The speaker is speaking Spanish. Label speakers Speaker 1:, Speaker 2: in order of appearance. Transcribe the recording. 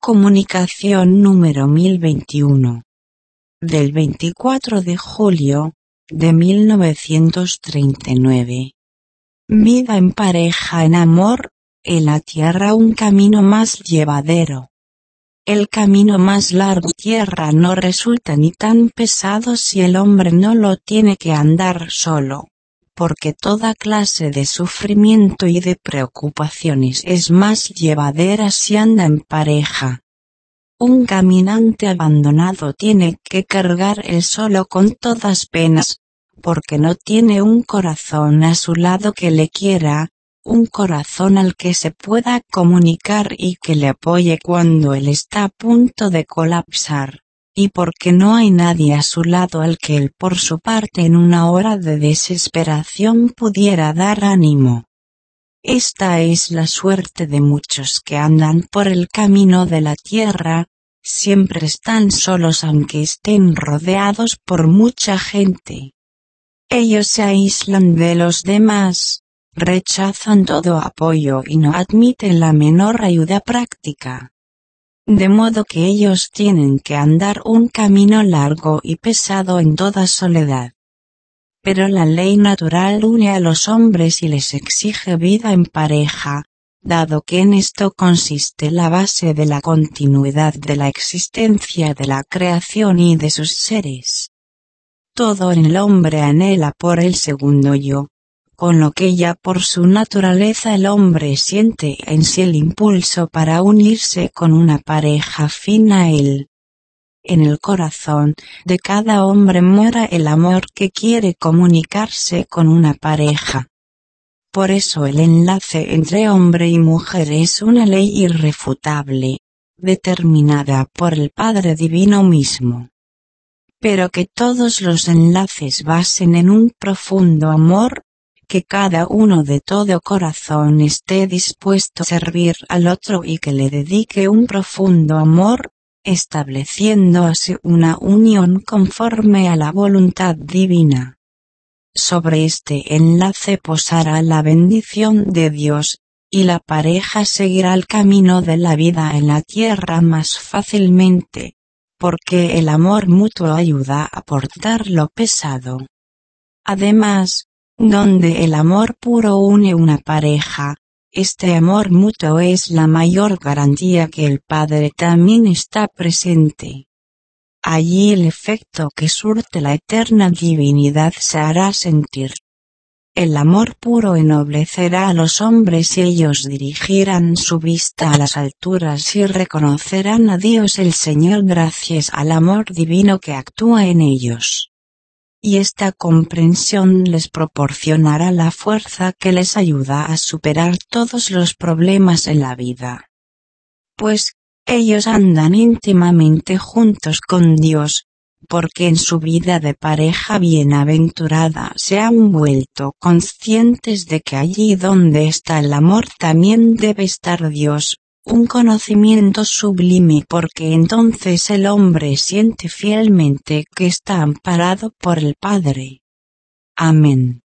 Speaker 1: Comunicación número 1021. Del 24 de julio, de 1939. Vida en pareja en amor, en la tierra un camino más llevadero. El camino más largo tierra no resulta ni tan pesado si el hombre no lo tiene que andar solo, porque toda clase de sufrimiento y de preocupaciones es más llevadera si anda en pareja. Un caminante abandonado tiene que cargar él solo con todas penas, porque no tiene un corazón a su lado que le quiera, un corazón al que se pueda comunicar y que le apoye cuando él está a punto de colapsar, y porque no hay nadie a su lado al que él por su parte en una hora de desesperación pudiera dar ánimo. Esta es la suerte de muchos que andan por el camino de la tierra, siempre están solos aunque estén rodeados por mucha gente. Ellos se aíslan de los demás, rechazan todo apoyo y no admiten la menor ayuda práctica. De modo que ellos tienen que andar un camino largo y pesado en toda soledad. Pero la ley natural une a los hombres y les exige vida en pareja, dado que en esto consiste la base de la continuidad de la existencia de la creación y de sus seres. Todo en el hombre anhela por el segundo yo, con lo que ya por su naturaleza el hombre siente en sí el impulso para unirse con una pareja afín a él. En el corazón de cada hombre mora el amor que quiere comunicarse con una pareja. Por eso el enlace entre hombre y mujer es una ley irrefutable, determinada por el Padre Divino mismo. Pero que todos los enlaces basen en un profundo amor, que cada uno de todo corazón esté dispuesto a servir al otro y que le dedique un profundo amor, estableciendo así una unión conforme a la voluntad divina. Sobre este enlace posará la bendición de Dios, y la pareja seguirá el camino de la vida en la tierra más fácilmente, porque el amor mutuo ayuda a portar lo pesado. Además, donde el amor puro une una pareja, este amor mutuo es la mayor garantía que el Padre también está presente. Allí el efecto que surte la eterna divinidad se hará sentir. El amor puro ennoblecerá a los hombres y ellos dirigirán su vista a las alturas y reconocerán a Dios el Señor gracias al amor divino que actúa en ellos. Y esta comprensión les proporcionará la fuerza que les ayuda a superar todos los problemas en la vida. Pues, ellos andan íntimamente juntos con Dios, porque en su vida de pareja bienaventurada se han vuelto conscientes de que allí donde está el amor también debe estar Dios, un conocimiento sublime porque entonces el hombre siente fielmente que está amparado por el Padre. Amén.